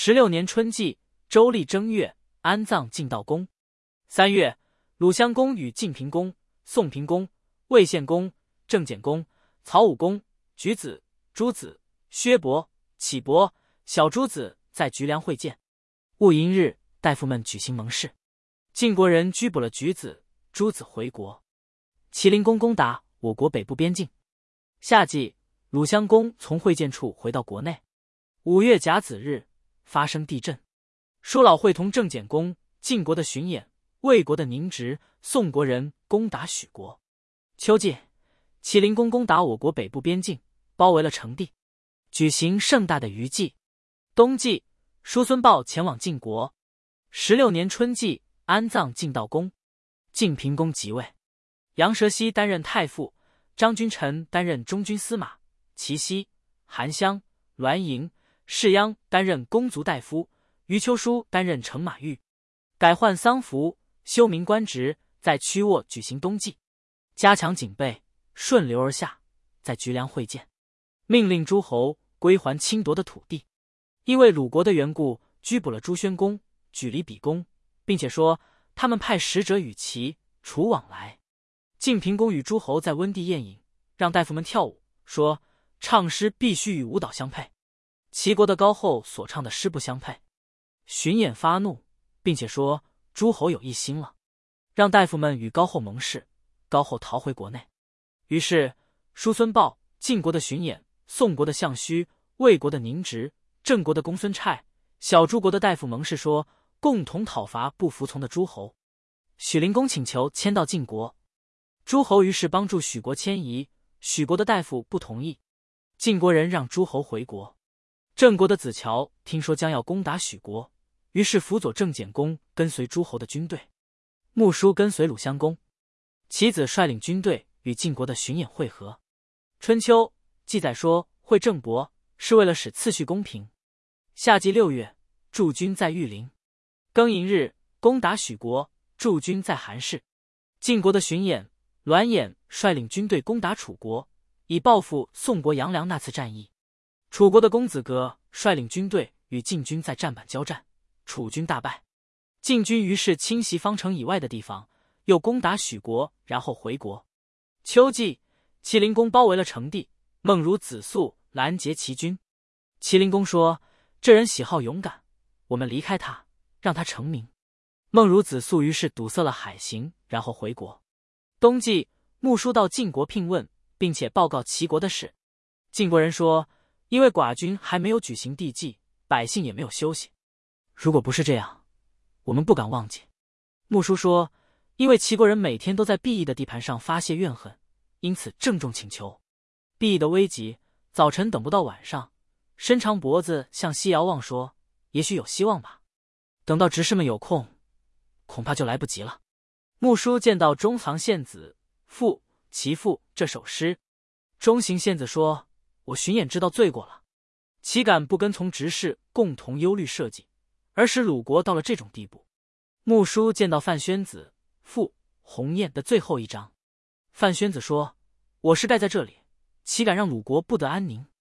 16年春季，周历正月，安葬晋悼公。3月，鲁襄公与晋平公、宋平公、魏献公、郑简公、曹武公、举子、朱子、薛伯、启伯、小朱子在局梁会见。戊寅日，大夫们举行盟誓。晋国人拘捕了举子、朱子回国。齐灵公攻打我国北部边境。夏季，鲁襄公从会见处回到国内。5月甲子日，发生地震。叔老会同郑简公、晋国的荀偃、魏国的宁直、宋国人攻打许国。秋季，齐灵公攻打我国北部边境，包围了成地，举行盛大的虞祭。冬季，叔孙豹前往晋国。16年春季，安葬晋悼公。晋平公即位，杨蛇溪担任太傅，张君臣担任中军司马，齐奚、韩襄、栾盈、士鞅担任公族大夫，余秋书担任乘马御。改换丧服，修明官职，在曲沃举行冬祭，加强警备，顺流而下，在局梁会见，命令诸侯归还侵夺的土地。因为鲁国的缘故，拘捕了朱宣公、举离比公，并且说他们派使者与齐、楚往来。晋平公与诸侯在温地宴饮，让大夫们跳舞，说唱诗必须与舞蹈相配。齐国的高后所唱的诗不相配。荀偃发怒，并且说诸侯有异心了，让大夫们与高后盟誓，高后逃回国内。于是叔孙豹、晋国的荀偃、宋国的项须、魏国的宁直、郑国的公孙瓒、小诸国的大夫盟誓说，共同讨伐不服从的诸侯。许灵公请求迁到晋国，诸侯于是帮助许国迁移，许国的大夫不同意，晋国人让诸侯回国。郑国的子乔听说将要攻打许国，于是辅佐郑简公跟随诸侯的军队。穆叔跟随鲁襄公，其子率领军队与晋国的荀偃会合。春秋记载说会郑伯，是为了使次序公平。夏季6月，驻军在玉陵。庚寅日，攻打许国，驻军在韩氏。晋国的荀偃、栾衍率领军队攻打楚国，以报复宋国杨梁那次战役。楚国的公子革率领军队与晋军在战板交战，楚军大败。晋军于是侵袭方城以外的地方，又攻打许国，然后回国。秋季，齐灵公包围了成地，孟如子肃拦截齐军。齐灵公说，这人喜好勇敢，我们离开他，让他成名。孟如子肃于是堵塞了海行，然后回国。冬季，穆叔到晋国聘问，并且报告齐国的事。晋国人说，因为寡君还没有举行地祭，百姓也没有休息，如果不是这样，我们不敢忘记。穆叔说，因为齐国人每天都在毕邑的地盘上发泄怨恨，因此郑重请求。毕邑的危急，早晨等不到晚上，伸长脖子向西遥望说，也许有希望吧，等到执事们有空，恐怕就来不及了。穆叔见到中行献子、父、其父这首诗，中行献子说，我荀偃知道罪过了，岂敢不跟从执事共同忧虑社稷，而使鲁国到了这种地步。穆叔见到范宣子、父、鸿雁的最后一章，范宣子说，我是盖在这里，岂敢让鲁国不得安宁。